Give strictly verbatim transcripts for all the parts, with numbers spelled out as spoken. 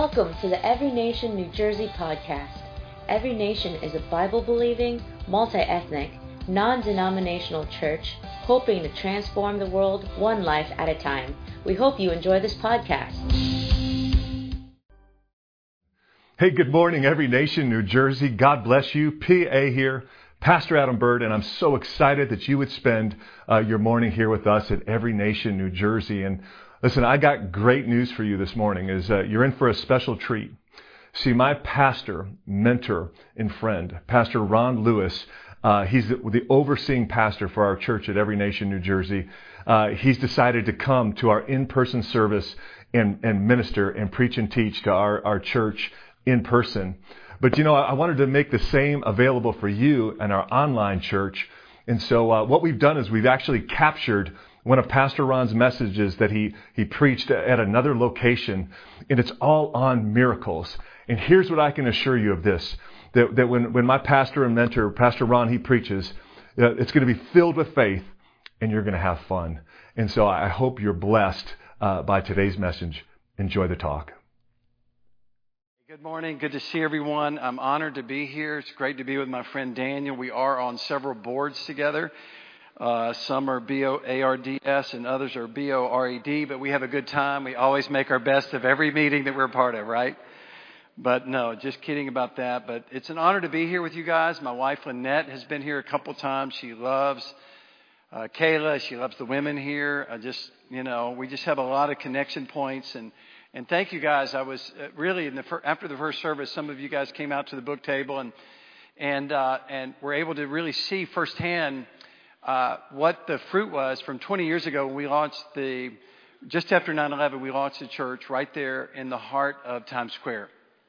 Welcome to the Every Nation New Jersey podcast. Every Nation is a Bible-believing, multi-ethnic, non-denominational church hoping to transform the world one life at a time. We hope you enjoy this podcast. Hey, good morning, Every Nation New Jersey. God bless you. P A here, Pastor Adam Bird, and I'm so excited that you would spend uh, your morning here with us at Every Nation New Jersey. And listen, I got great news for you this morning. Is uh, you're in for a special treat. See, my pastor, mentor, and friend, Pastor Ron Lewis, uh, he's the, the overseeing pastor for our church at Every Nation New Jersey. Uh, he's decided to come to our in-person service and, and minister and preach and teach to our, our church in person. But, you know, I wanted to make the same available for you and our online church. And so uh, what we've done is we've actually captured one of Pastor Ron's messages that he, he preached at another location, and it's all on miracles. And here's what I can assure you of this, that, that when, when my pastor and mentor, Pastor Ron, he preaches, uh, it's going to be filled with faith, and you're going to have fun. And so I hope you're blessed uh, by today's message. Enjoy the talk. Good morning. Good to see everyone. I'm honored to be here. It's great to be with my friend Daniel. We are on several boards together. Uh, some are B O A R D S and others are B O R E D, but we have a good time. We always make our best of every meeting that we're a part of, right? But no, just kidding about that. But it's an honor to be here with you guys. My wife Lynette has been here a couple times. She loves uh, Kayla. She loves the women here. I just, you know, we just have a lot of connection points. And and thank you guys. I was uh, really in the fir- after the first service, some of you guys came out to the book table and and uh, and were able to really see firsthand Uh, what the fruit was from twenty years ago when we launched the, just after nine eleven, we launched the church right there in the heart of Times Square.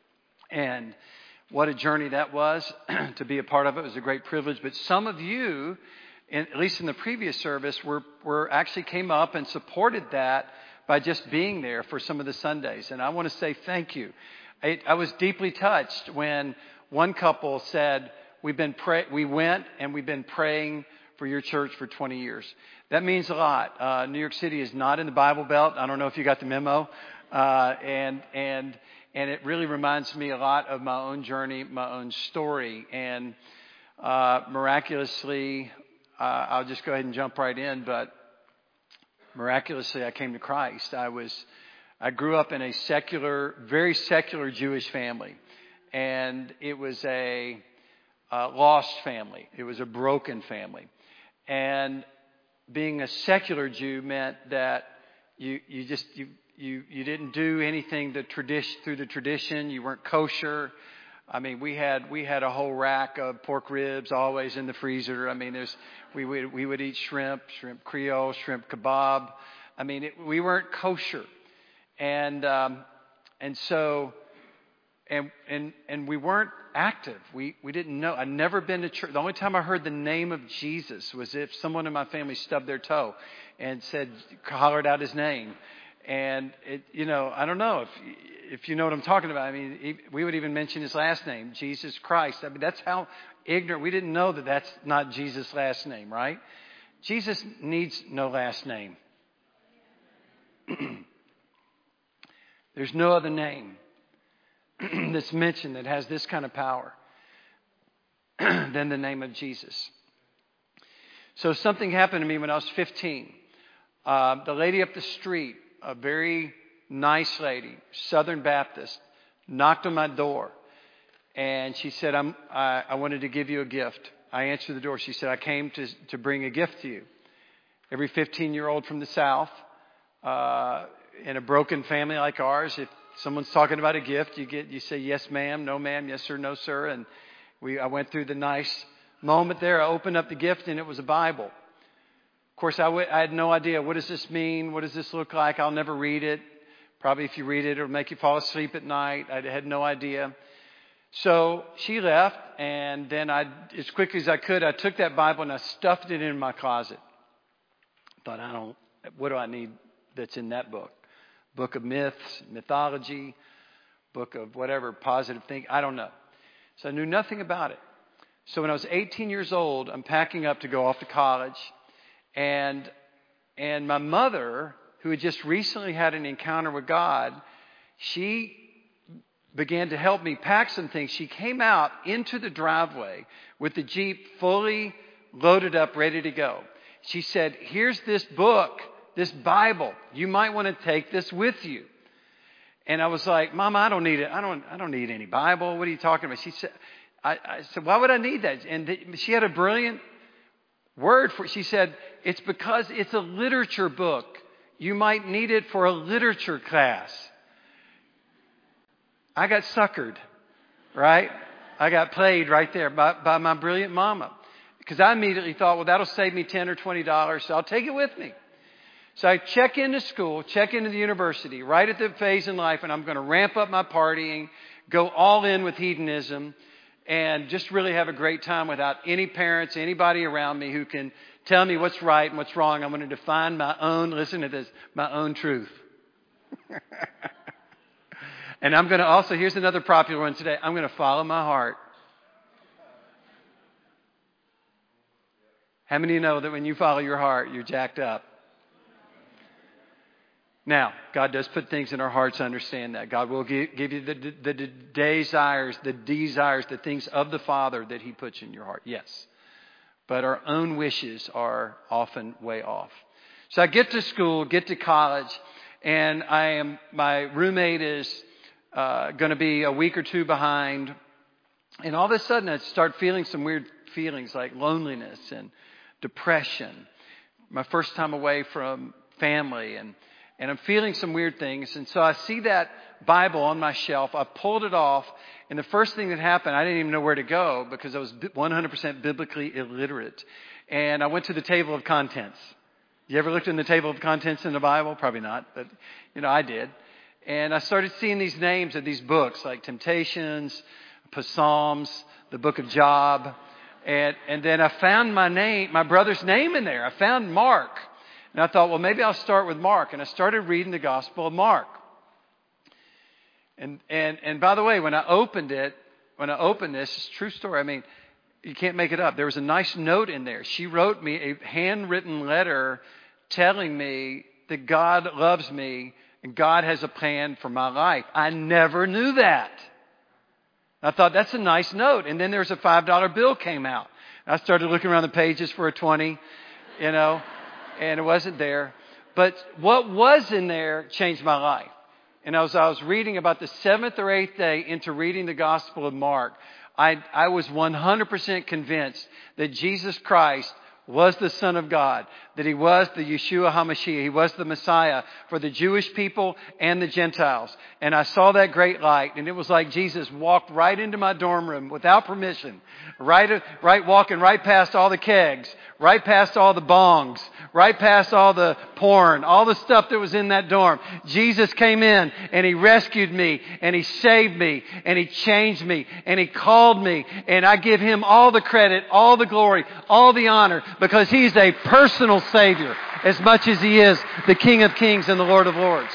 And what a journey that was to be a part of it. It was a great privilege. But some of you, in, at least in the previous service, were, were actually came up and supported that by just being there for some of the Sundays. And I want to say thank you. I, I was deeply touched when one couple said, we've been pray- we went and we've been praying for your church for twenty years. That means a lot. Uh, New York City is not in the Bible Belt. I don't know if you got the memo. Uh, and, and, and it really reminds me a lot of my own journey, my own story. And, uh, miraculously, uh, I'll just go ahead and jump right in, but miraculously I came to Christ. I was, I grew up in a secular, very secular Jewish family. And it was a, uh, lost family. It was a broken family. And being a secular Jew meant that you you just you you you didn't do anything the tradition through the tradition. You weren't kosher. I mean, we had we had a whole rack of pork ribs always in the freezer. I mean, there's we would we would eat shrimp, shrimp Creole, shrimp kebab. I mean, it, we weren't kosher, and um, and so. And and and we weren't active. We we didn't know. I'd never been to church. The only time I heard the name of Jesus was if someone in my family stubbed their toe and said, hollered out his name. And it, you know, I don't know if if you know what I'm talking about. I mean, we would even mention his last name, Jesus Christ. I mean, that's how ignorant. We didn't know that that's not Jesus' last name, right? Jesus needs no last name. There's no other name that's mentioned that has this kind of power than the name of Jesus. So something happened to me when I was fifteen. Uh, the lady up the street, a very nice lady, Southern Baptist, knocked on my door. And she said, I'm, I, I wanted to give you a gift. I answered the door. She said, I came to, to bring a gift to you. Every fifteen-year-old from the South, uh, in a broken family like ours, if someone's talking about a gift, you get you say yes ma'am, no ma'am, yes sir, no sir, and we I went through the nice moment there. I opened up the gift and it was a Bible. Of course, I, w- I had no idea, what does this mean? What does this look like? I'll never read it. Probably if you read it, it'll make you fall asleep at night. I had no idea. So she left, and then I, as quickly as I could, I took that Bible and I stuffed it in my closet. Thought, I don't. What do I need that's in that book? Book of myths, mythology, book of whatever, positive thinking. I don't know. So I knew nothing about it. So when I was eighteen years old, I'm packing up to go off to college. And and my mother, who had just recently had an encounter with God, she began to help me pack some things, she came out into the driveway with the Jeep fully loaded up, ready to go. She said, here's this book, this Bible. You might want to take this with you. And I was like, Mama, I don't need it. I don't, I don't need any Bible. What are you talking about? She said, I, I said, why would I need that? And th- she had a brilliant word for it. She said, it's because it's a literature book. You might need it for a literature class. I got suckered, right? I got played right there by, by my brilliant mama. Because I immediately thought, well, that'll save me ten or twenty dollars, so I'll take it with me. So I check into school, check into the university, right at the phase in life, and I'm going to ramp up my partying, go all in with hedonism, and just really have a great time without any parents, anybody around me who can tell me what's right and what's wrong. I'm going to define my own, listen to this, my own truth. And I'm going to also, here's another popular one today, I'm going to follow my heart. How many of you know that when you follow your heart, you're jacked up? Now, God does put things in our hearts to understand that. God will give, give you the, the, the desires, the desires, the things of the Father that He puts in your heart. Yes. But our own wishes are often way off. So I get to school, get to college, and I am my roommate is uh, going to be a week or two behind. And all of a sudden, I start feeling some weird feelings like loneliness and depression. My first time away from family, and And I'm feeling some weird things. And so I see that Bible on my shelf. I pulled it off. And the first thing that happened, I didn't even know where to go because I was one hundred percent biblically illiterate. And I went to the table of contents. You ever looked in the table of contents in the Bible? Probably not. But, you know, I did. And I started seeing these names of these books like Temptations, Psalms, the book of Job. And, and then I found my name, my brother's name in there. I found Mark. And I thought, well, maybe I'll start with Mark. And I started reading the Gospel of Mark. And and and by the way, when I opened it, when I opened this, it's a true story. I mean, you can't make it up. There was a nice note in there. She wrote me a handwritten letter telling me that God loves me and God has a plan for my life. I never knew that. I thought, that's a nice note. And then there's a five dollar bill came out. I started looking around the pages for a twenty, you know. And it wasn't there. But what was in there changed my life. And as I was reading about the seventh or eighth day into reading the Gospel of Mark, I, I was one hundred percent convinced that Jesus Christ was the Son of God, that He was the Yeshua HaMashiach. He was the Messiah for the Jewish people and the Gentiles. And I saw that great light, and it was like Jesus walked right into my dorm room without permission, right, right walking right past all the kegs, right past all the bongs, right past all the porn, all the stuff that was in that dorm. Jesus came in and He rescued me and He saved me and He changed me and He called me, and I give Him all the credit, all the glory, all the honor, because He's a personal Savior as much as He is the King of Kings and the Lord of Lords.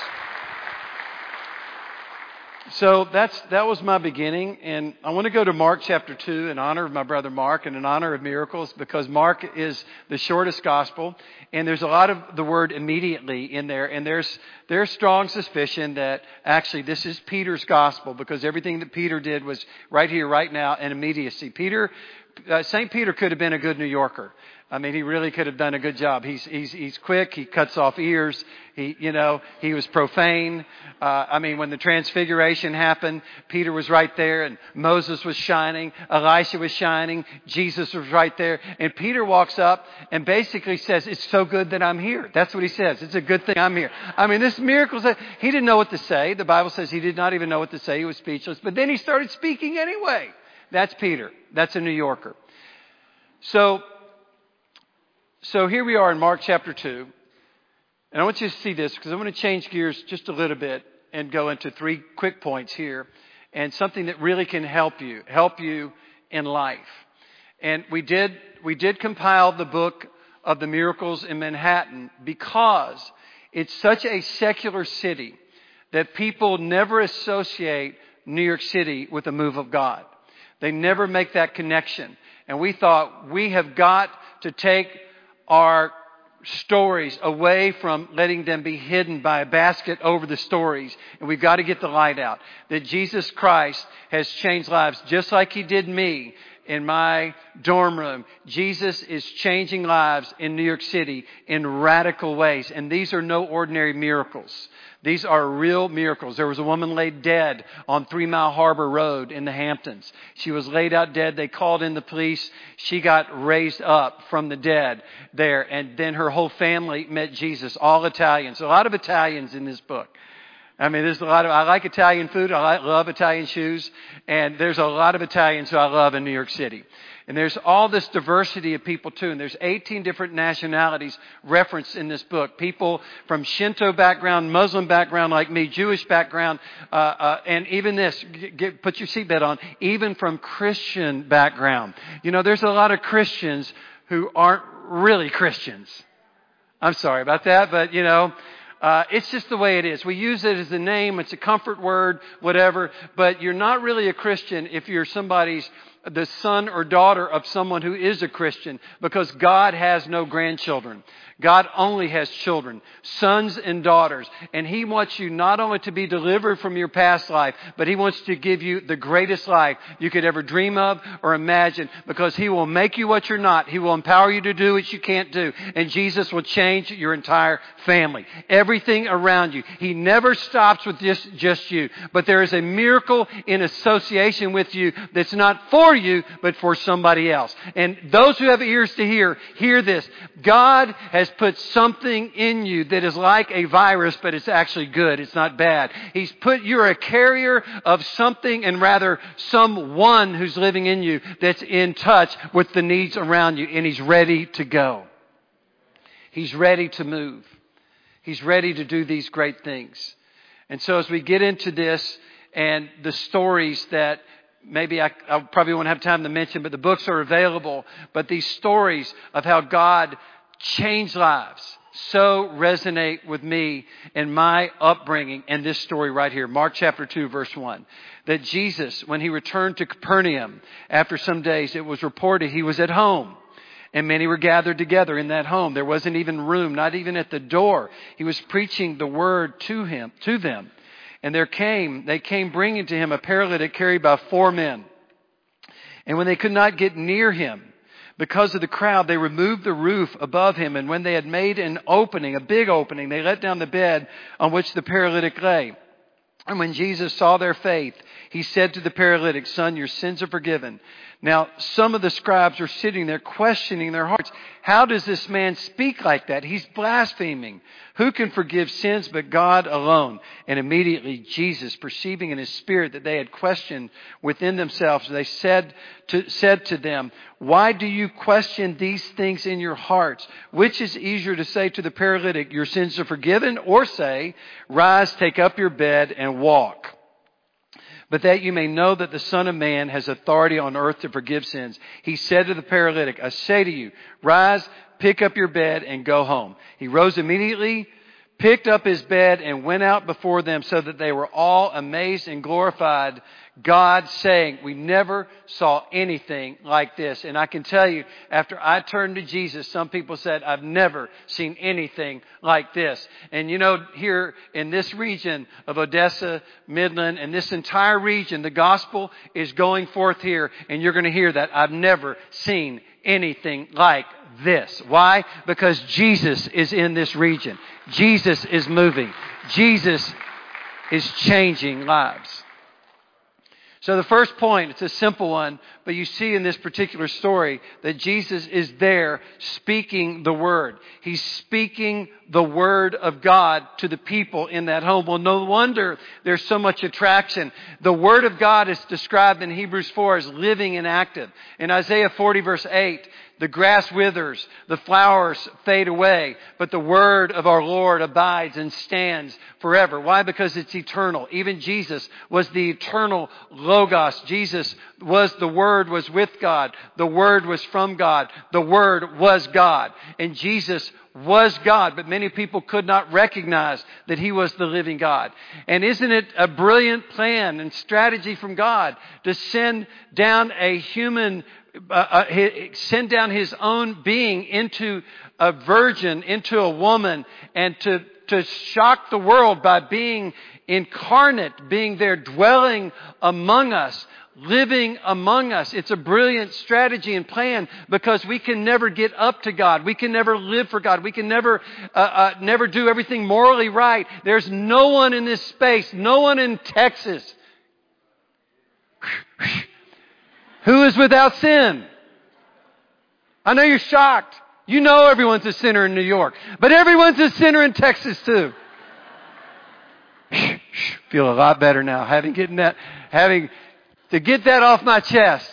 So that's that was my beginning, and I want to go to Mark chapter two in honor of my brother Mark and in honor of miracles, because Mark is the shortest gospel, and there's a lot of the word immediately in there, and there's there's strong suspicion that actually this is Peter's gospel, because everything that Peter did was right here, right now, in immediacy. Peter, uh, Saint Peter could have been a good New Yorker. I mean, he really could have done a good job. He's he's he's quick. He cuts off ears. He you know he was profane. Uh, I mean, when the transfiguration happened, Peter was right there, and Moses was shining, Elisha was shining, Jesus was right there, and Peter walks up and basically says, "It's so good that I'm here." That's what he says. It's a good thing I'm here. I mean, this miracle. He didn't know what to say. The Bible says he did not even know what to say. He was speechless. But then he started speaking anyway. That's Peter. That's a New Yorker. So. So here we are in Mark chapter two, and I want you to see this because I want to change gears just a little bit and go into three quick points here, and something that really can help you, help you in life. And we did, we did compile the book of the miracles in Manhattan because it's such a secular city that people never associate New York City with the move of God. They never make that connection. And we thought we have got to take our stories away from letting them be hidden by a basket over the stories. And we've got to get the light out. That Jesus Christ has changed lives just like He did me in my dorm room. Jesus is changing lives in New York City in radical ways. And these are no ordinary miracles. These are real miracles. There was a woman laid dead on Three Mile Harbor Road in the Hamptons. She was laid out dead. They called in the police. She got raised up from the dead there. And then her whole family met Jesus, all Italians. A lot of Italians in this book. I mean, there's a lot of, I like Italian food. I like, love Italian shoes. And there's a lot of Italians who I love in New York City. And there's all this diversity of people too. And there's eighteen different nationalities referenced in this book. People from Shinto background, Muslim background like me, Jewish background, uh, uh, and even this, get, get, put your seatbelt on, even from Christian background. You know, there's a lot of Christians who aren't really Christians. I'm sorry about that, but you know, Uh, it's just the way it is. We use it as a name. It's a comfort word, whatever. But you're not really a Christian if you're somebody's, the son or daughter of someone who is a Christian, because God has no grandchildren. God only has children, sons and daughters. And He wants you not only to be delivered from your past life, but He wants to give you the greatest life you could ever dream of or imagine, because He will make you what you're not. He will empower you to do what you can't do. And Jesus will change your entire family, everything around you. He never stops with just, just you. But there is a miracle in association with you that's not for you, but for somebody else. And those who have ears to hear, hear this. God has put something in you that is like a virus, but it's actually good. It's not bad. He's put, you're a carrier of something, and rather someone who's living in you that's in touch with the needs around you, and He's ready to go. He's ready to move. He's ready to do these great things. And so as we get into this and the stories that maybe I, I probably won't have time to mention, but the books are available, but these stories of how God changed lives so resonate with me in my upbringing, and this story right here, Mark chapter two, verse one. That Jesus, when He returned to Capernaum after some days, it was reported He was at home. And many were gathered together in that home. There wasn't even room, not even at the door. He was preaching the word to him, to them. And there came, they came bringing to Him a paralytic carried by four men. And when they could not get near Him, because of the crowd, they removed the roof above Him. And when they had made an opening, a big opening, they let down the bed on which the paralytic lay. And when Jesus saw their faith, He said to the paralytic, "Son, your sins are forgiven." Now, some of the scribes are sitting there questioning in their hearts, how does this man speak like that? He's blaspheming. Who can forgive sins but God alone? And immediately Jesus, perceiving in His spirit that they had questioned within themselves, they said to, said to them, "Why do you question these things in your hearts? Which is easier to say to the paralytic, 'Your sins are forgiven,' or say, 'Rise, take up your bed and walk'? But that you may know that the Son of Man has authority on earth to forgive sins." He said to the paralytic, "I say to you, rise, pick up your bed and go home." He rose immediately, picked up his bed and went out before them, so that they were all amazed and glorified God, saying, "We never saw anything like this." And I can tell you, after I turned to Jesus, some people said, "I've never seen anything like this." And you know, here in this region of Odessa, Midland, and this entire region, the gospel is going forth here. And you're going to hear that. I've never seen anything like this. Why? Because Jesus is in this region. Jesus is moving. Jesus is changing lives. So the first point, it's a simple one, but you see in this particular story that Jesus is there speaking the word. He's speaking the word of God to the people in that home. Well, no wonder there's so much attraction. The word of God is described in Hebrews four as living and active. In Isaiah forty verse eight, the grass withers, the flowers fade away, but the word of our Lord abides and stands forever. Why? Because it's eternal. Even Jesus was the eternal Logos. Jesus was, the Word was with God. The Word was from God. The Word was God. And Jesus was God, but many people could not recognize that He was the living God. And isn't it a brilliant plan and strategy from God to send down a human uh, uh, send down His own being into a virgin, into a woman, and to, to shock the world by being incarnate, being there, dwelling among us, living among us. It's a brilliant strategy and plan because we can never get up to God. We can never live for God. We can never, uh, uh, never do everything morally right. There's no one in this space, no one in Texas who is without sin. I know you're shocked. You know everyone's a sinner in New York, but everyone's a sinner in Texas too. Feel a lot better now, having getting that, having to get that off my chest.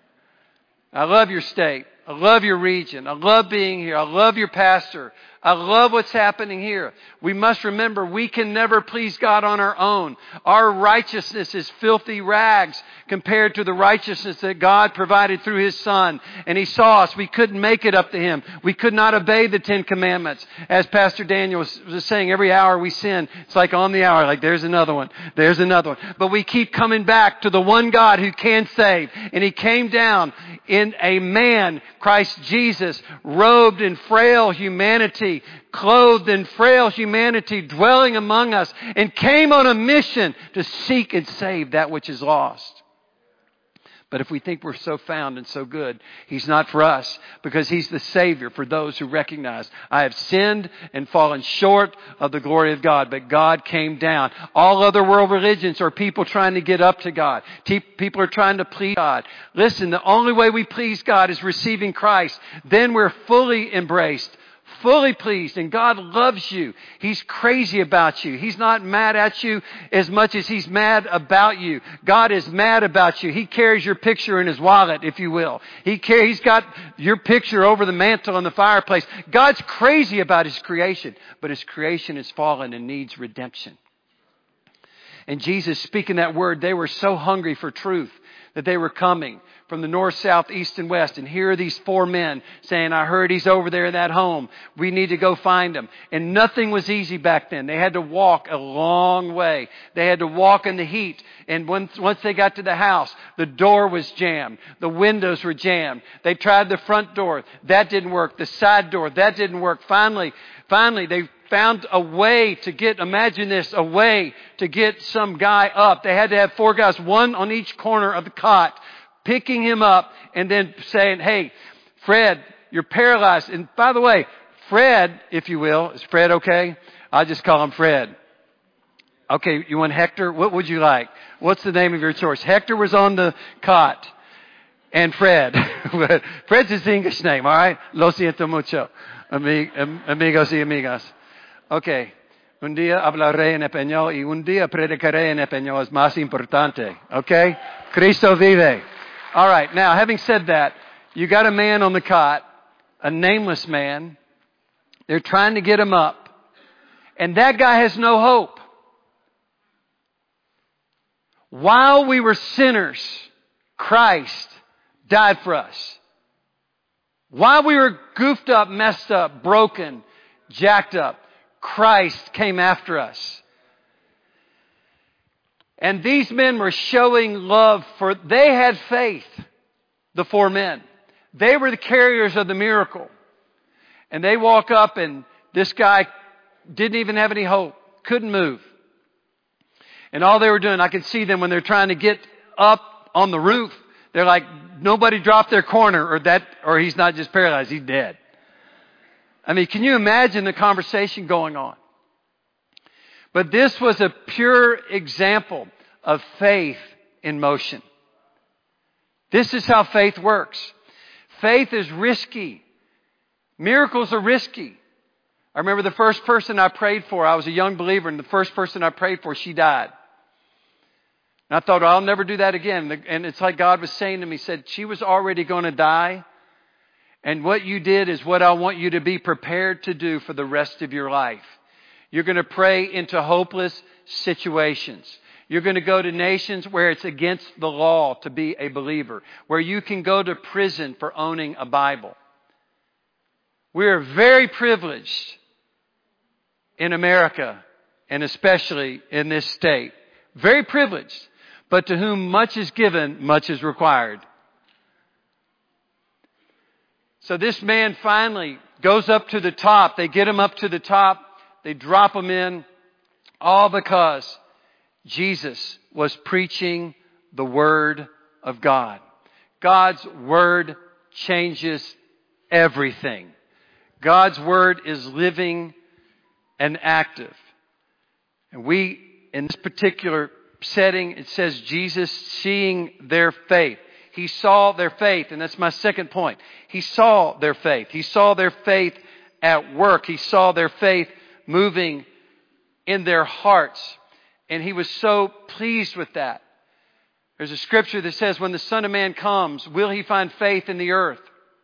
I love your state. I love your region. I love being here. I love your pastor. I love what's happening here. We must remember we can never please God on our own. Our righteousness is filthy rags compared to the righteousness that God provided through His Son. And He saw us. We couldn't make it up to Him. We could not obey the Ten Commandments. As Pastor Daniel was, was saying, every hour we sin, it's like on the hour, like there's another one, there's another one. But we keep coming back to the one God who can save. And He came down in a man, Christ Jesus, robed in frail humanity, clothed in frail humanity, dwelling among us, and came on a mission to seek and save that which is lost. But if we think we're so found and so good, He's not for us, because He's the Savior for those who recognize, I have sinned and fallen short of the glory of God, but God came down. All other world religions are people trying to get up to God. People are trying to please God. Listen, the only way we please God is receiving Christ. Then we're fully embraced, fully pleased, and God loves you. He's crazy about you. He's not mad at you as much as He's mad about you. God is mad about you. He carries your picture in His wallet, if you will. He carries, He's got your picture over the mantle in the fireplace. God's crazy about His creation, but His creation is fallen and needs redemption. And Jesus, speaking that word, they were so hungry for truth that they were coming from the north, south, east, and west. And here are these four men saying, I heard he's over there in that home. We need to go find him. And nothing was easy back then. They had to walk a long way. They had to walk in the heat. And once, once they got to the house, the door was jammed. The windows were jammed. They tried the front door. That didn't work. The side door. That didn't work. Finally, finally, they found a way to get, imagine this, a way to get some guy up. They had to have four guys, one on each corner of the cot, picking him up and then saying, hey, Fred, you're paralyzed. And by the way, Fred, if you will, is Fred okay? I'll just call him Fred. Okay, you want Hector? What would you like? What's the name of your choice? Hector was on the cot. And Fred. Fred's his English name, all right? Lo siento mucho, amigos y amigas. Okay. Un día hablaré en español y un día predicaré en español. Es más importante. Okay? Cristo vive. All right. Now, having said that, you got a man on the cot, a nameless man. They're trying to get him up. And that guy has no hope. While we were sinners, Christ died for us. While we were goofed up, messed up, broken, jacked up, Christ came after us. And these men were showing love for, they had faith, the four men. They were the carriers of the miracle. And they walk up and this guy didn't even have any hope, couldn't move. And all they were doing, I can see them when they're trying to get up on the roof. They're like, nobody dropped their corner or that, or he's not just paralyzed, he's dead. I mean, can you imagine the conversation going on? But this was a pure example of faith in motion. This is how faith works. Faith is risky. Miracles are risky. I remember the first person I prayed for, I was a young believer, and the first person I prayed for, she died. And I thought, I'll never do that again. And it's like God was saying to me, said, she was already going to die. And what you did is what I want you to be prepared to do for the rest of your life. You're going to pray into hopeless situations. You're going to go to nations where it's against the law to be a believer, where you can go to prison for owning a Bible. We are very privileged in America, and especially in this state. Very privileged. But to whom much is given, much is required. So this man finally goes up to the top. They get him up to the top. They drop him in. All because Jesus was preaching the Word of God. God's Word changes everything. God's Word is living and active. And we, in this particular setting, it says Jesus seeing their faith. He saw their faith, and that's my second point. He saw their faith. He saw their faith at work. He saw their faith moving in their hearts. And He was so pleased with that. There's a scripture that says, when the Son of Man comes, will He find faith in the earth?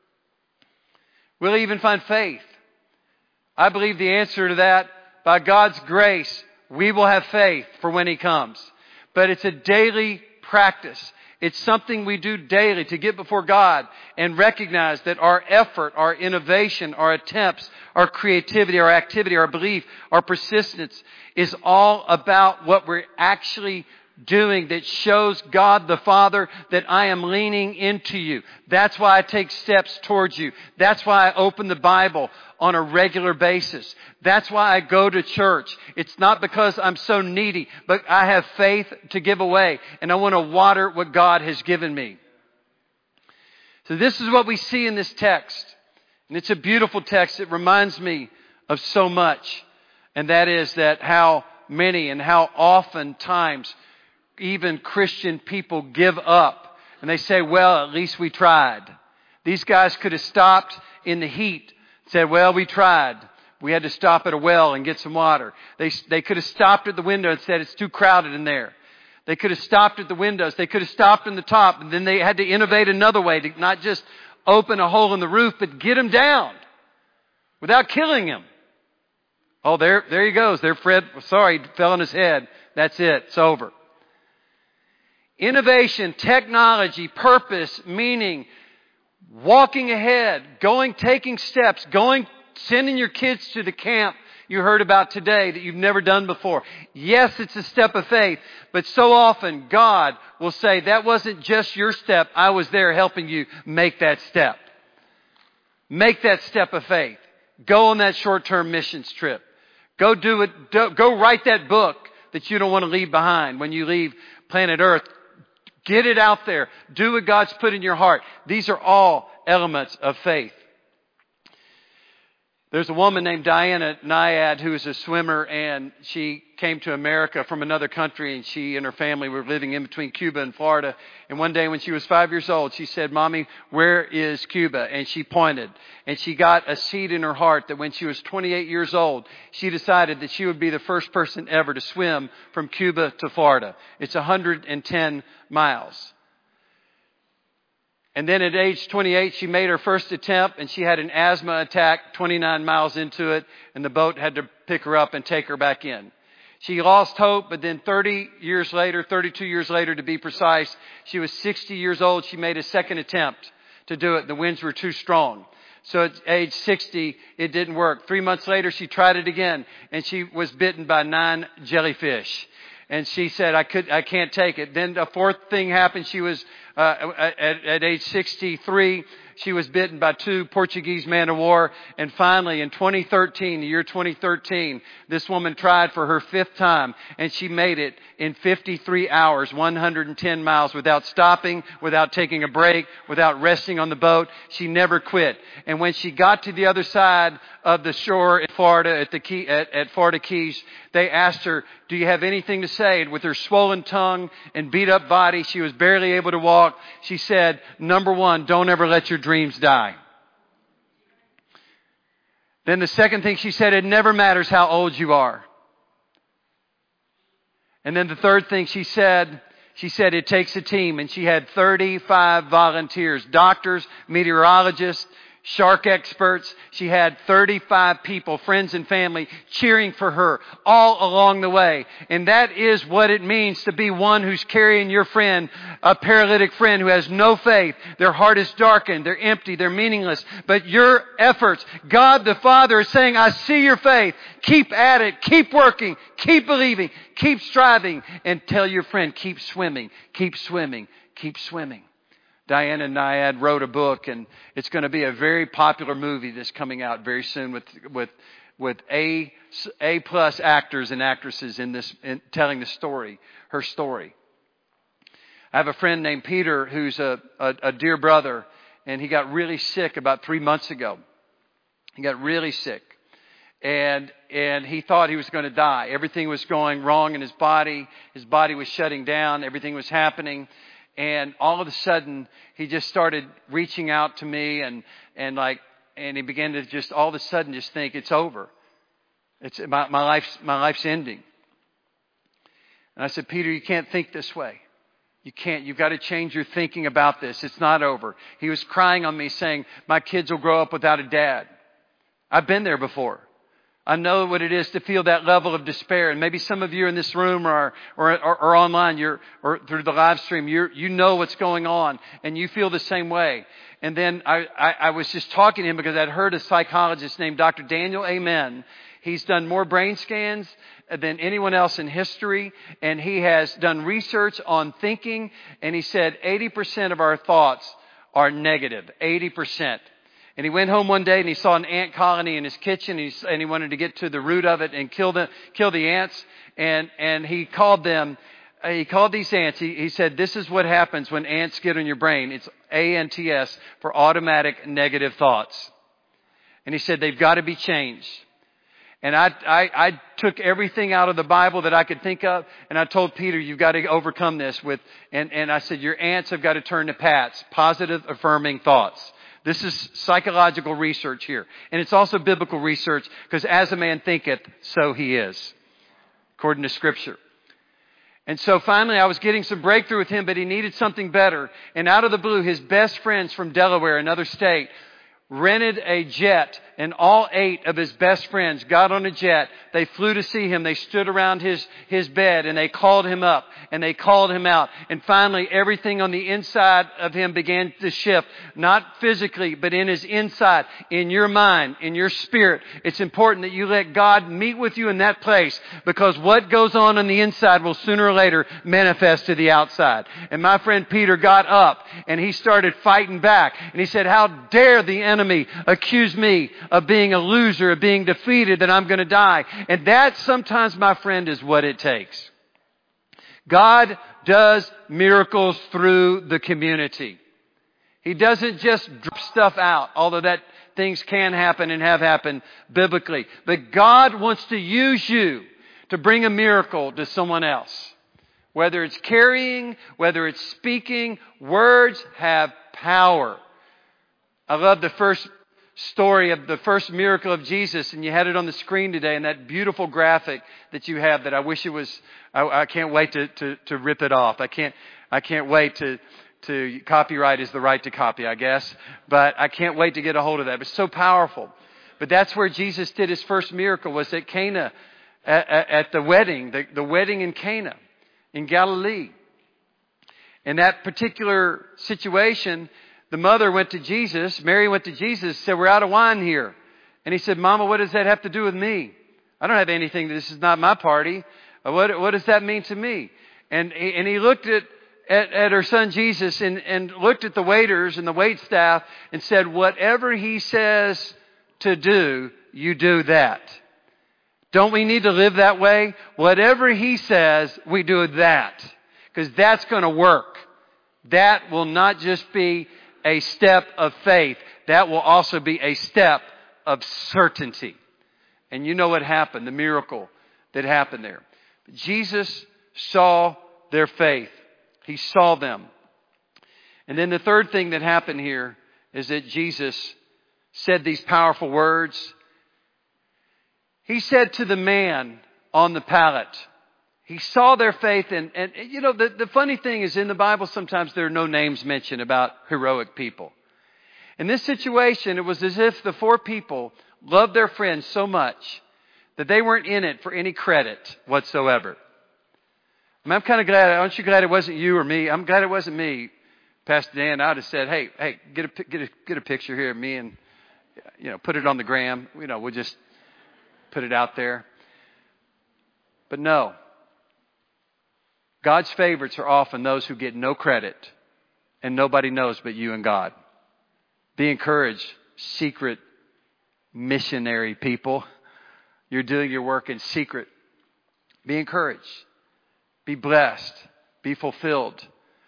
Will He even find faith? I believe the answer to that, by God's grace, we will have faith for when He comes. But it's a daily practice. It's something we do daily to get before God and recognize that our effort, our innovation, our attempts, our creativity, our activity, our belief, our persistence is all about what we're actually doing that shows God the Father that I am leaning into you. That's why I take steps towards you. That's why I open the Bible on a regular basis. That's why I go to church. It's not because I'm so needy, but I have faith to give away, and I want to water what God has given me. So this is what we see in this text. And it's a beautiful text. It reminds me of so much. And that is that how many and how often times even Christian people give up. And they say, well, at least we tried. These guys could have stopped in the heat. Said, well, we tried. We had to stop at a well and get some water. They, they could have stopped at the window and said, it's too crowded in there. They could have stopped at the windows. They could have stopped in the top. And then they had to innovate another way to not just open a hole in the roof, but get him down without killing him. Oh, there, there he goes. There, Fred. Sorry, fell on his head. That's it. It's over. Innovation, technology, purpose, meaning, walking ahead, going, taking steps, going, sending your kids to the camp you heard about today that you've never done before. Yes, it's a step of faith, but so often God will say, that wasn't just your step. I was there helping you make that step. Make that step of faith. Go on that short-term missions trip. Go do it. Go write that book that you don't want to leave behind when you leave planet Earth. Get it out there. Do what God's put in your heart. These are all elements of faith. There's a woman named Diana Nyad who is a swimmer, and she came to America from another country, and she and her family were living in between Cuba and Florida. And one day when she was five years old, she said, Mommy, where is Cuba? And she pointed. And she got a seed in her heart that when she was twenty-eight years old, she decided that she would be the first person ever to swim from Cuba to Florida. It's one hundred ten miles. And then at age twenty-eight, she made her first attempt, and she had an asthma attack twenty-nine miles into it, and the boat had to pick her up and take her back in. She lost hope, but then thirty years later, thirty-two years later to be precise, she was sixty years old. She made a second attempt to do it. The winds were too strong. So at age sixty, it didn't work. Three months later, she tried it again, and she was bitten by nine jellyfish. And she said, I could, I can't take it. Then a fourth thing happened. She was, uh, at, at age sixty-three, she was bitten by two Portuguese man-of-war. And finally, in twenty thirteen, the year twenty thirteen, this woman tried for her fifth time, and she made it in fifty-three hours, one hundred ten miles, without stopping, without taking a break, without resting on the boat. She never quit. And when she got to the other side of the shore in Florida, at the key, at, at Florida Keys, they asked her, do you have anything to say? And with her swollen tongue and beat up body, she was barely able to walk. She said, number one, don't ever let your dreams die. Then the second thing she said, it never matters how old you are. And then the third thing she said, she said it takes a team. And she had thirty-five volunteers, doctors, meteorologists, shark experts. She had thirty-five people, friends and family, cheering for her all along the way. And that is what it means to be one who's carrying your friend, a paralytic friend who has no faith. Their heart is darkened. They're empty. They're meaningless. But your efforts, God the Father is saying, I see your faith. Keep at it. Keep working. Keep believing. Keep striving. And tell your friend, keep swimming. Keep swimming. Keep swimming. Diana Nyad wrote a book, and it's going to be a very popular movie that's coming out very soon with with with A A plus actors and actresses in this in telling the story, her story. I have a friend named Peter who's a, a, a dear brother, and he got really sick about three months ago. He got really sick. And and he thought he was going to die. Everything was going wrong in his body. His body was shutting down. Everything was happening. And all of a sudden, he just started reaching out to me, and and like and he began to just all of a sudden just think it's over. It's my, my life's my life's ending. And I said, Peter, you can't think this way. You can't. You've got to change your thinking about this. It's not over. He was crying on me, saying, my kids will grow up without a dad. I've been there before. I know what it is to feel that level of despair. And maybe some of you in this room or or, or, or online, you're or through the live stream, you you know what's going on, and you feel the same way. And then I, I, I was just talking to him because I'd heard a psychologist named Doctor Daniel Amen. He's done more brain scans than anyone else in history, and he has done research on thinking. And he said eighty percent of our thoughts are negative. eighty percent. And he went home one day and he saw an ant colony in his kitchen, and he, and he wanted to get to the root of it and kill the kill the ants. And and he called them. Uh, he called these ants. He, he said, "This is what happens when ants get on your brain. It's A N T S for automatic negative thoughts." And he said they've got to be changed. And I, I I took everything out of the Bible that I could think of, and I told Peter, "You've got to overcome this with." And and I said, "Your ants have got to turn to PATS, positive affirming thoughts." This is psychological research here. And it's also biblical research, because as a man thinketh, so he is, according to Scripture. And so finally I was getting some breakthrough with him, but he needed something better. And out of the blue, his best friends from Delaware, another state, rented a jet, and all eight of his best friends got on a jet. They flew to see him. They stood around his, his bed, and they called him up, and they called him out. And finally, everything on the inside of him began to shift. Not physically, but in his inside, in your mind, in your spirit. It's important that you let God meet with you in that place, because what goes on on the inside will sooner or later manifest to the outside. And my friend Peter got up, and he started fighting back. And he said, "How dare the enemy accuse me of being a loser, of being defeated, that I'm going to die." And that sometimes, my friend, is what it takes. God does miracles through the community. He doesn't just drop stuff out, although that things can happen and have happened biblically. But God wants to use you to bring a miracle to someone else. Whether it's carrying, whether it's speaking, words have power. I love the first story of the first miracle of Jesus, and you had it on the screen today, and that beautiful graphic that you have that I wish it was, I, I can't wait to, to, to rip it off. I can't, I can't wait to, to, copyright is the right to copy, I guess, but I can't wait to get a hold of that. It's so powerful. But that's where Jesus did his first miracle, was at Cana, at, at, at the wedding, the, the wedding in Cana, in Galilee. In that particular situation, the mother went to Jesus, Mary went to Jesus, said, "We're out of wine here." And he said, "Mama, what does that have to do with me? I don't have anything. This is not my party. What, what does that mean to me?" And, and he looked at, at, at her son Jesus and, and looked at the waiters and the wait staff and said, "Whatever he says to do, you do that." Don't we need to live that way? Whatever he says, we do that. Because that's going to work. That will not just be a step of faith. That will also be a step of certainty. And you know what happened, the miracle that happened there. Jesus saw their faith. He saw them. And then the third thing that happened here is that Jesus said these powerful words. He said to the man on the pallet, he saw their faith. And, and you know, the, the funny thing is, in the Bible, sometimes there are no names mentioned about heroic people. In this situation, it was as if the four people loved their friends so much that they weren't in it for any credit whatsoever. I mean, I'm kind of glad, aren't you glad it wasn't you or me? I'm glad it wasn't me, Pastor Dan. I would have said, hey, hey, get a, get a, get a picture here of me and, you know, put it on the gram. You know, we'll just put it out there. But no. God's favorites are often those who get no credit and nobody knows but you and God. Be encouraged, secret missionary people. You're doing your work in secret. Be encouraged. Be blessed. Be fulfilled.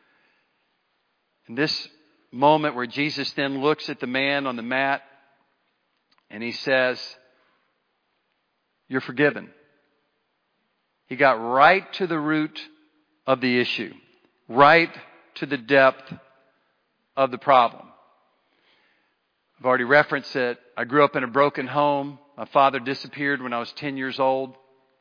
In this moment where Jesus then looks at the man on the mat and he says, you're forgiven. He got right to the root of the issue, right to the depth of the problem. I've already referenced that I grew up in a broken home. My father disappeared when I was ten years old.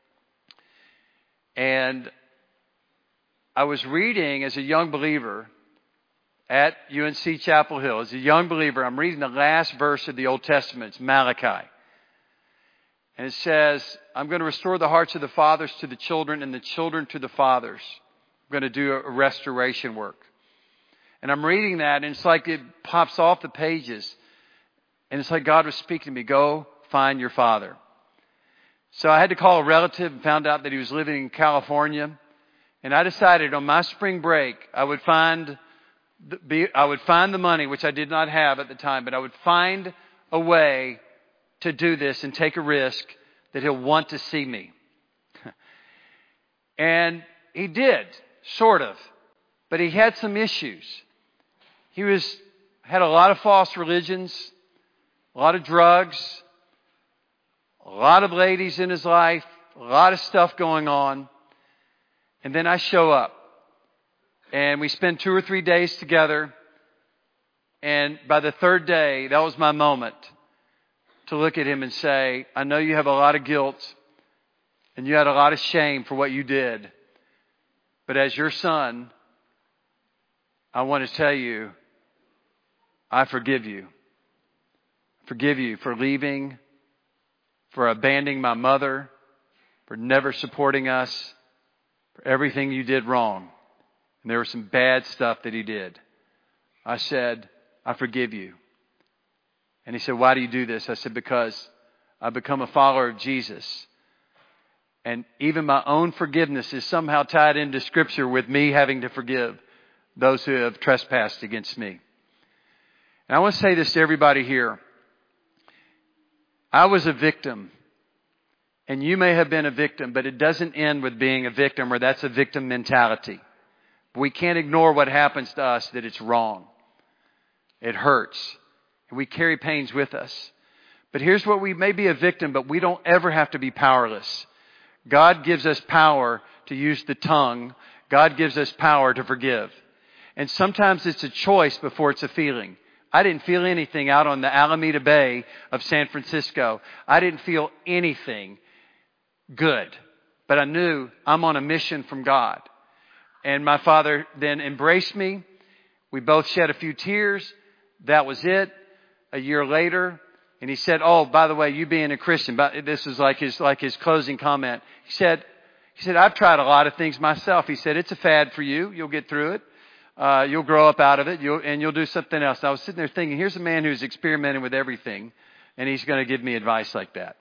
And I was reading as a young believer at U N C Chapel Hill. As a young believer, I'm reading the last verse of the Old Testament. It's Malachi. And it says, I'm going to restore the hearts of the fathers to the children and the children to the fathers. I'm going to do a restoration work. And I'm reading that, and it's like it pops off the pages. And it's like God was speaking to me, go find your father. So I had to call a relative and found out that he was living in California. And I decided on my spring break, I would find the, be, I would find the money, which I did not have at the time, but I would find a way to do this and take a risk that he'll want to see me. And he did, sort of. But he had some issues. He was had a lot of false religions, a lot of drugs, a lot of ladies in his life, a lot of stuff going on. And then I show up. And we spend two or three days together. And by the third day, that was my moment to look at him and say, I know you have a lot of guilt and you had a lot of shame for what you did. But as your son, I want to tell you, I forgive you. Forgive you for leaving, for abandoning my mother, for never supporting us, for everything you did wrong. And there was some bad stuff that he did. I said, I forgive you. And he said, why do you do this? I said, because I've become a follower of Jesus. And even my own forgiveness is somehow tied into Scripture with me having to forgive those who have trespassed against me. And I want to say this to everybody here. I was a victim. And you may have been a victim, but it doesn't end with being a victim, or that's a victim mentality. We can't ignore what happens to us, that it's wrong. It hurts. And we carry pains with us. But here's what we may be a victim, but we don't ever have to be powerless. God gives us power to use the tongue. God gives us power to forgive. And sometimes it's a choice before it's a feeling. I didn't feel anything out on the Alameda Bay of San Francisco. I didn't feel anything good. But I knew I'm on a mission from God. And my father then embraced me. We both shed a few tears. That was it. A year later, and he said, oh, by the way, you being a Christian, but this is like his like his closing comment. He said, he said, I've tried a lot of things myself. He said, it's a fad for you. You'll get through it. Uh, you'll grow up out of it, you'll, and you'll do something else. And I was sitting there thinking, here's a man who's experimenting with everything, and he's going to give me advice like that.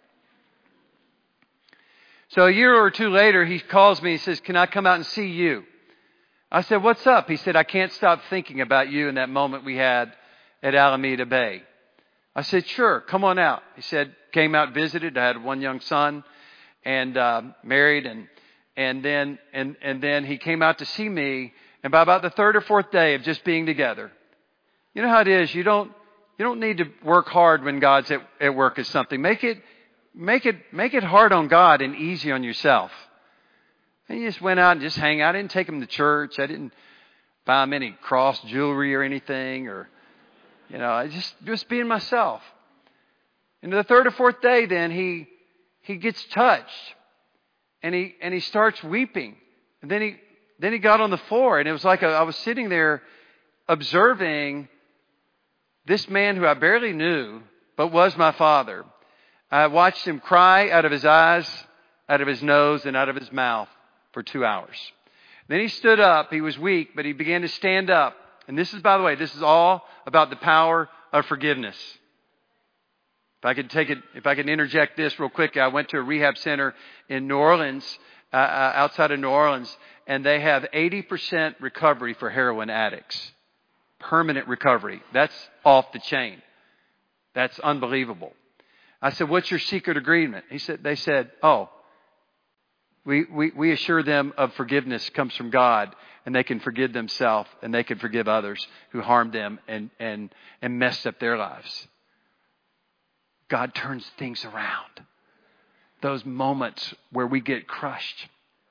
So a year or two later, he calls me and says, can I come out and see you? I said, what's up? He said, I can't stop thinking about you in that moment we had at Alameda Bay. I said, sure, come on out. He said, came out, visited. I had one young son and uh, married. And and then and and then he came out to see me. And by about the third or fourth day of just being together, you know how it is. You don't you don't need to work hard when God's at, at work at something. Make it make it make it hard on God and easy on yourself. And he just went out and just hang out. I didn't take him to church. I didn't buy him any cross jewelry or anything, or you know, I just just being myself. And the third or fourth day, then he he gets touched, and he and he starts weeping. And then he then he got on the floor, and it was like a, I was sitting there observing this man who I barely knew, but was my father. I watched him cry out of his eyes, out of his nose, and out of his mouth for two hours. Then he stood up. He was weak, but he began to stand up. And this is, by the way, this is all about the power of forgiveness. If I could take it, if I could interject this real quick, I went to a rehab center in New Orleans, uh, outside of New Orleans, and they have eighty percent recovery for heroin addicts. permanent recovery. That's off the chain. That's unbelievable. I said, what's your secret agreement? He said, they said, oh, we, we, we assure them of forgiveness comes from God, and they can forgive themselves and they can forgive others who harmed them and, and, and messed up their lives. God turns things around. Those moments where we get crushed.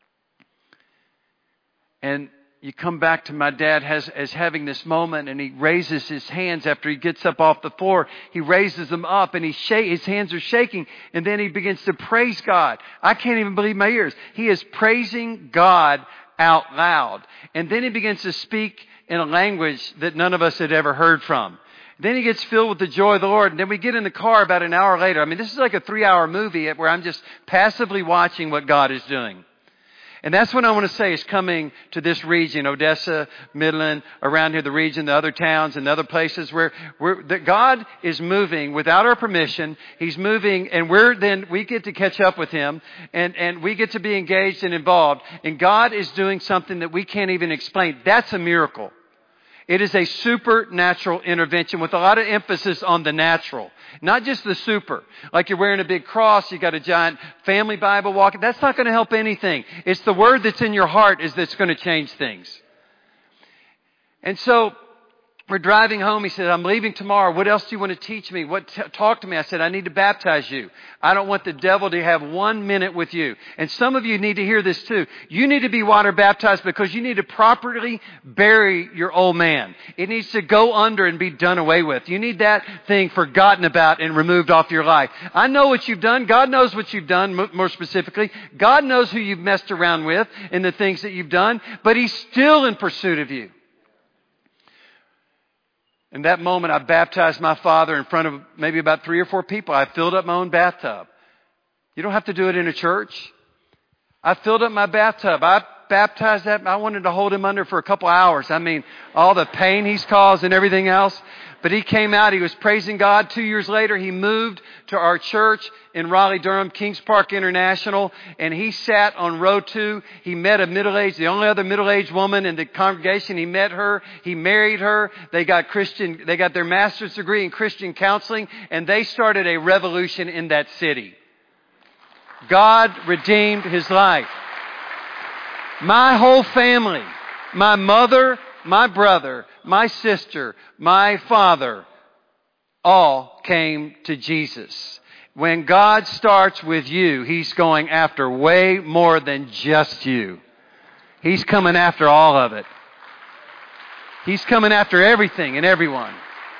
And you come back to my dad as, as having this moment, and he raises his hands after he gets up off the floor. He raises them up, and he shake, his hands are shaking, and then he begins to praise God. I can't even believe my ears. He is praising God out loud. And then he begins to speak in a language that none of us had ever heard from. Then he gets filled with the joy of the Lord. And then we get in the car about an hour later. I mean, this is like a three-hour movie where I'm just passively watching what God is doing. And that's what I want to say is coming to this region, Odessa, Midland, around here, the region, the other towns and the other places where we're, that God is moving without our permission. He's moving, and we're then, we get to catch up with Him, and, and we get to be engaged and involved. And God is doing something that we can't even explain. That's a miracle. It is a supernatural intervention with a lot of emphasis on the natural. Not just the super. Like you're wearing a big cross, you got a giant family Bible walking. That's not going to help anything. It's the word that's in your heart is that's going to change things. And so we're driving home. He said, I'm leaving tomorrow. What else do you want to teach me? What t- talk to me. I said, I need to baptize you. I don't want the devil to have one minute with you. And some of you need to hear this too. You need to be water baptized because you need to properly bury your old man. It needs to go under and be done away with. You need that thing forgotten about and removed off your life. I know what you've done. God knows what you've done more specifically. God knows who you've messed around with and the things that you've done, but He's still in pursuit of you. In that moment, I baptized my father in front of maybe about three or four people. I filled up my own bathtub. You don't have to do it in a church. I filled up my bathtub. I baptized that. I wanted to hold him under for a couple hours. I mean, all the pain he's caused and everything else. But he came out. He was praising God. Two years later, he moved to our church in Raleigh-Durham, Kings Park International. And he sat on row two. He met a middle-aged, the only other middle-aged woman in the congregation. He met her. He married her. They got Christian, they got their master's degree in Christian counseling. And they started a revolution in that city. God redeemed his life. My whole family, my mother, my brother, my sister, my father, all came to Jesus. When God starts with you, He's going after way more than just you. He's coming after all of it. He's coming after everything and everyone.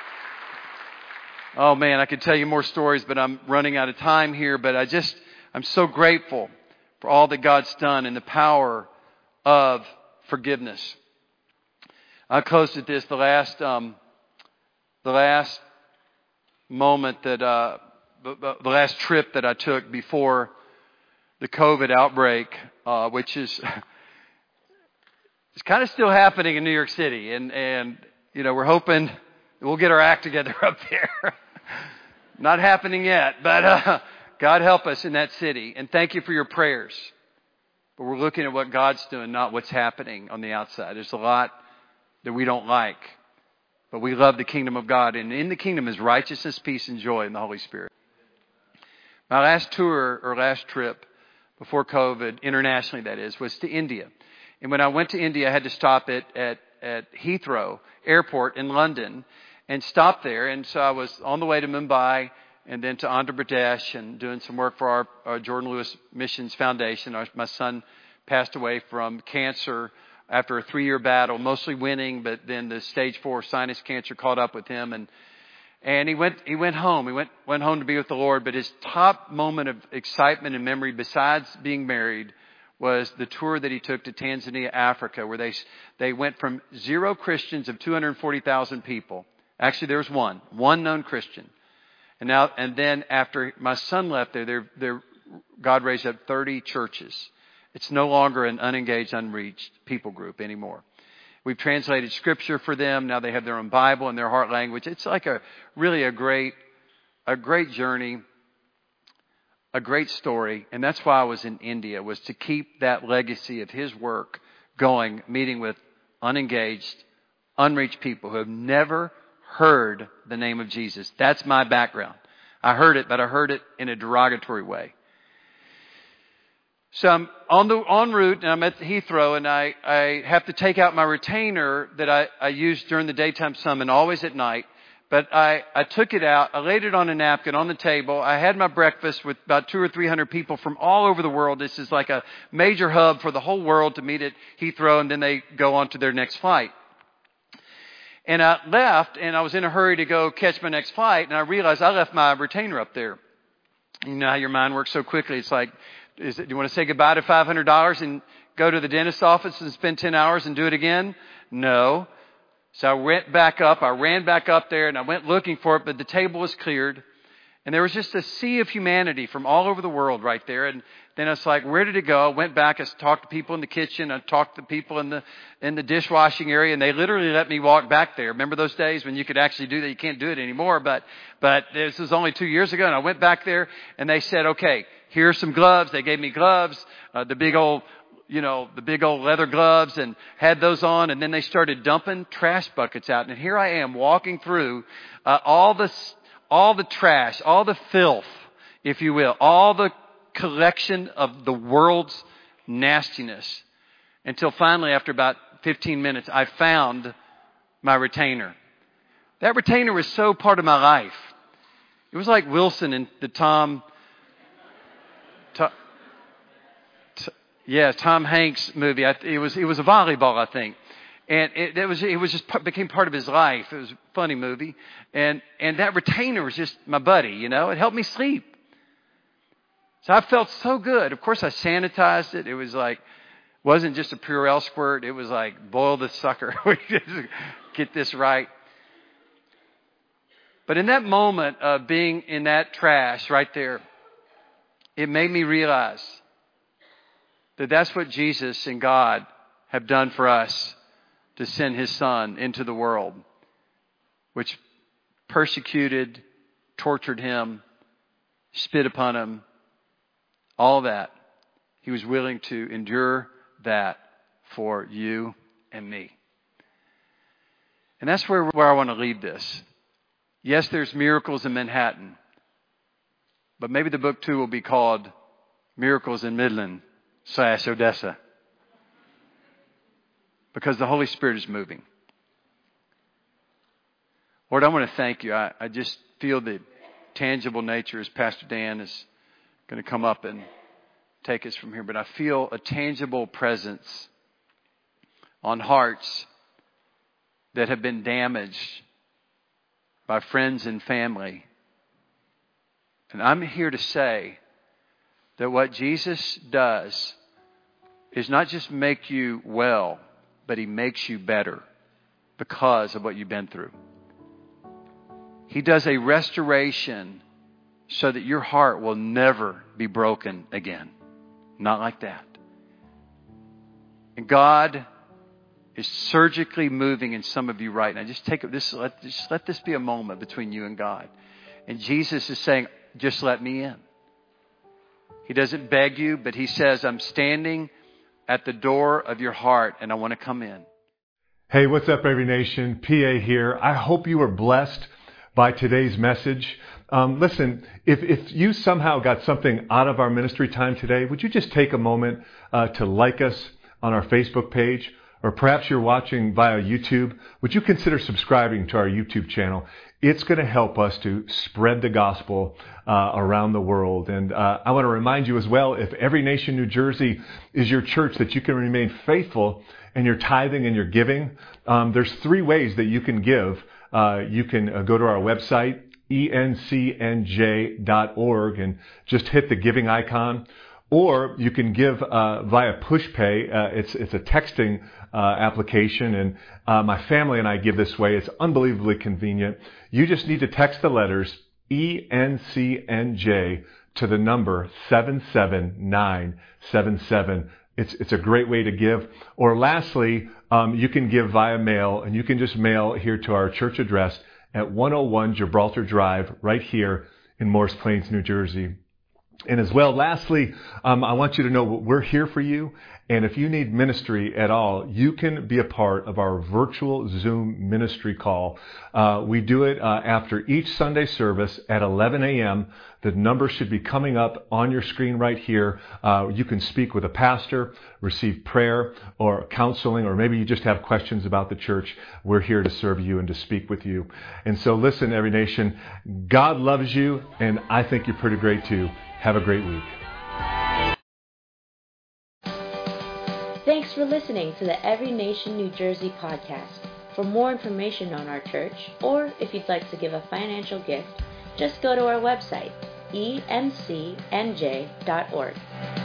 Oh man, I could tell you more stories, but I'm running out of time here. But I just, I'm so grateful for all that God's done and the power of forgiveness. I closed with this. The last, um, the last moment that, uh, the, the last trip that I took before the COVID outbreak, uh, which is, it's kind of still happening in New York City, and and you know we're hoping we'll get our act together up there. Not happening yet, but uh, God help us in that city, and thank you for your prayers. But we're looking at what God's doing, not what's happening on the outside. There's a lot that we don't like, but we love the kingdom of God. And in the kingdom is righteousness, peace, and joy in the Holy Spirit. My last tour or last trip before COVID, internationally that is, was to India. And when I went to India, I had to stop at, at, at Heathrow Airport in London and stop there. And so I was on the way to Mumbai and then to Andhra Pradesh and doing some work for our, our Jordan Lewis Missions Foundation. Our, my son passed away from cancer after a three-year battle, mostly winning, but then the stage four sinus cancer caught up with him, and and he went he went home. He went went home to be with the Lord. But his top moment of excitement and memory, besides being married, was the tour that he took to Tanzania, Africa, where they they went from zero Christians of two hundred forty thousand people. Actually, there was one, one known Christian, and now and then after my son left there, there there God raised up thirty churches. It's no longer an unengaged, unreached people group anymore. We've translated scripture for them. Now they have their own Bible in their heart language. It's like a really a great, a great journey, a great story. And that's why I was in India, was to keep that legacy of his work going, meeting with unengaged, unreached people who have never heard the name of Jesus. That's my background. I heard it, but I heard it in a derogatory way. So I'm on the en route, and I'm at Heathrow, and I, I have to take out my retainer that I, I use during the daytime sermon, always at night. But I, I took it out, I laid it on a napkin on the table. I had my breakfast with about two or three hundred people from all over the world. This is like a major hub for the whole world to meet at Heathrow, and then they go on to their next flight. And I left, and I was in a hurry to go catch my next flight, and I realized I left my retainer up there. You know how your mind works so quickly. It's like, is it, do you want to say goodbye to five hundred dollars and go to the dentist's office and spend ten hours and do it again? No. So I went back up. I ran back up there, and I went looking for it, but the table was cleared. And there was just a sea of humanity from all over the world right there. And then I was like, where did it go? I went back. I talked to people in the kitchen. I talked to people in the in the dishwashing area, and they literally let me walk back there. Remember those days when you could actually do that? You can't do it anymore, but but this was only two years ago. And I went back there, and they said, okay, here's some gloves. They gave me gloves, uh, the big old, you know, the big old leather gloves, and had those on. And then they started dumping trash buckets out. And here I am walking through uh, all the all the trash, all the filth, if you will, all the collection of the world's nastiness, until finally, after about fifteen minutes, I found my retainer. That retainer was so part of my life. It was like Wilson in the Tom, Tom t, yeah, Tom Hanks movie. I, it was it was a volleyball, I think, and it, it was it was just became part of his life. It was a funny movie, and and that retainer was just my buddy. You know, it helped me sleep. So I felt so good. Of course, I sanitized it. It was like, wasn't just a Purell squirt. It was like, boil the sucker. Get this right. But in that moment of being in that trash right there, it made me realize that that's what Jesus and God have done for us, to send His Son into the world, which persecuted, tortured Him, spit upon Him, all that. He was willing to endure that for you and me. And that's where, where I want to leave this. Yes, there's miracles in Manhattan, but maybe the book two will be called Miracles in Midland slash Odessa, because the Holy Spirit is moving. Lord, I want to thank you. I, I just feel the tangible nature as Pastor Dan is going to come up and take us from here. But I feel a tangible presence on hearts that have been damaged by friends and family. And I'm here to say that what Jesus does is not just make you well, but He makes you better because of what you've been through. He does a restoration so that your heart will never be broken again. Not like that. And God is surgically moving in some of you right now. Just take this. Let, just let this be a moment between you and God. And Jesus is saying, just let me in. He doesn't beg you, but He says, I'm standing at the door of your heart and I want to come in. Hey, what's up, Every Nation? P A here. I hope you were blessed by today's message. Um, listen, if, if you somehow got something out of our ministry time today, would you just take a moment uh, to like us on our Facebook page? Or perhaps you're watching via YouTube. Would you consider subscribing to our YouTube channel? It's going to help us to spread the gospel uh, around the world. And uh, I want to remind you as well, if Every Nation New Jersey is your church, that you can remain faithful in your tithing and your giving. Um, there's three ways that you can give. Uh, you can uh, go to our website, E N C N J dot org, and just hit the giving icon. Or you can give uh, via PushPay. Uh, it's it's a texting uh, application, and uh, my family and I give this way. It's unbelievably convenient. You just need to text the letters E N C N J to the number seven seven nine seven seven. It's it's a great way to give. Or lastly, um, you can give via mail, and you can just mail here to our church address at one oh one Gibraltar Drive, right here in Morris Plains, New Jersey. And as well, lastly, um, I want you to know we're here for you. And if you need ministry at all, you can be a part of our virtual Zoom ministry call. Uh, we do it uh, after each Sunday service at eleven a.m. The number should be coming up on your screen right here. Uh, you can speak with a pastor, receive prayer or counseling, or maybe you just have questions about the church. We're here to serve you and to speak with you. And so listen, Every Nation, God loves you, and I think you're pretty great too. Have a great week. Thanks for listening to the Every Nation New Jersey podcast. For more information on our church, or if you'd like to give a financial gift, just go to our website, e m c n j dot org.